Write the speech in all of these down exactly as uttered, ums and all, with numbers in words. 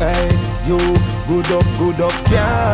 Hey, you, good up, good up,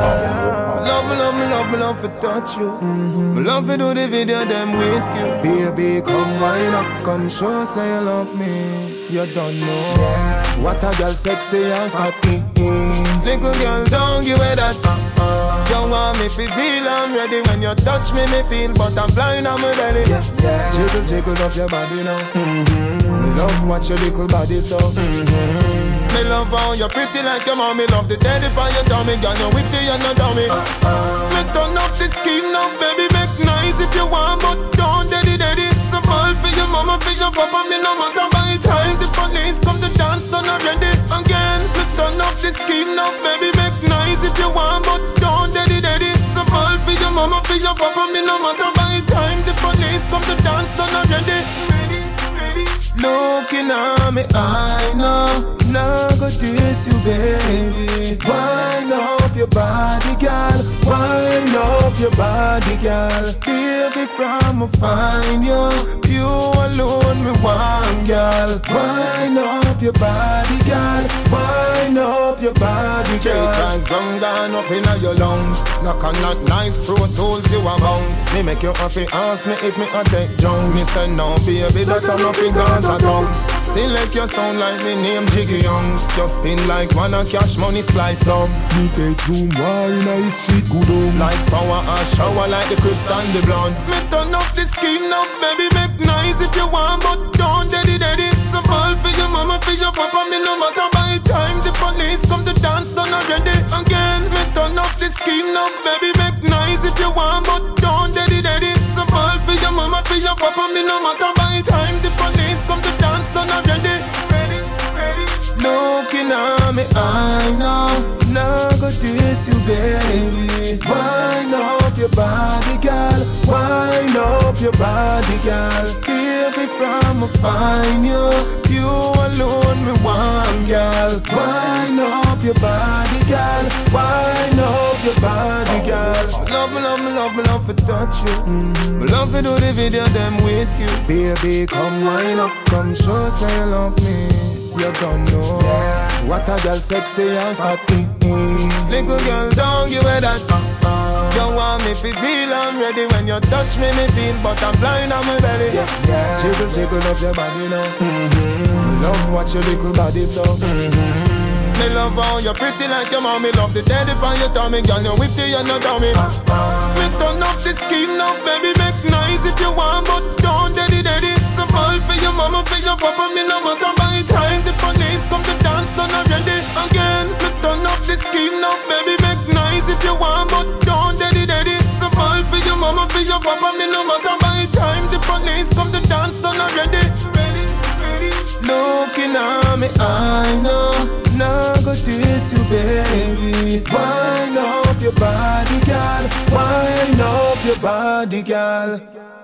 yeah. Love me, love me, love me, love to touch you. Mm-hmm. Me love to do the video, them with you. Baby, come wind up, come show, say you love me. You don't know yeah. What a girl sexy and fat. Mm-hmm. Little girl, don't give away that. Uh-uh. You want me to feel I'm ready. When you touch me, me feel butterfly on my belly. Yeah, yeah. Jiggle, jiggle up your body now. Mm-hmm. Love watch your little body so. Mm-hmm. Me love how you pretty like your mommy. Love the daddy for your tummy. Girl, you witty and no dummy. Uh-uh. Me turn up the scheme now, baby. Make nice if you want, but don't daddy daddy. So fall for your mama, for your papa. Me no matter by time. The police come to dance, done already. Again, me turn up the scheme now, baby. Make nice if you want, but don't daddy daddy. So fall for your mama, for your papa. Me no matter by time. The police come to dance, done already. Ready, ready. Looking at me, I know. Now go diss you, baby. Wind up your body, girl. Wind up your body, girl. Baby, from a find you. You alone, me one, girl. Wind up your body, girl. Wind up your body, girl. Straight and gone up in your lungs. Knock on that nice Pro Tools you a bounce. Me make you happy, ask me if me a take Jones. Me say no, baby, that I'm nothing guns a tongues. Select your sound like me name Jiggy Youngs. Just spin like one a cash money splice down. Me bedroom wine a street good home. Like power and shower like the Crips and the Bloods. Me turn up the scheme now, baby, make nice if you want, but don't daddy daddy. So fall for your mama, for your papa, me no matter by time. The police come to dance, done already. Again, me turn up the scheme now, baby, make nice if you want, but don't daddy daddy. So fall for your mama, for your papa, me no matter by time. The police come to dance, done already. Ready, ready. Looking at me, I know. Now go diss you, baby. Wind up your body, girl. Wind up your body, girl. Baby, from a find you. You alone, me one, girl. Wind up your body, girl. Wind up your body, girl. Love me, love me, love me, love to touch you. Mm-hmm. Me love to do the video, them with you. Baby, come wind up, come show, say you love me. You don't know yeah. What a girl sexy and fat. Mm-hmm. Little girl, don't give away that. Uh-uh. You want me to feel I'm ready. When you touch me, me feel butterfly on my belly. Yeah, yeah. Jiggle, jiggle up your body now. Mm-hmm. Love watch your little body so. Mm-hmm. Me love how you pretty like your mommy. Love the daddy for your tummy. Girl, you witty and no dummy. Uh-uh. Me turn up the scheme now, baby. Make nice if you want, but don't daddy daddy. So fall for your mama, for your papa. Me no matter by time. The police come to dance, done already. Again, me turn up the scheme now, baby. Make nice if you want, but don't daddy daddy. So fall for your mama, for your papa. Me no matter by time. The police come to dance, done already. Ready, ready. Looking at me, I know. Now go diss you, baby. Wind up your body, girl. Wind up your body, girl.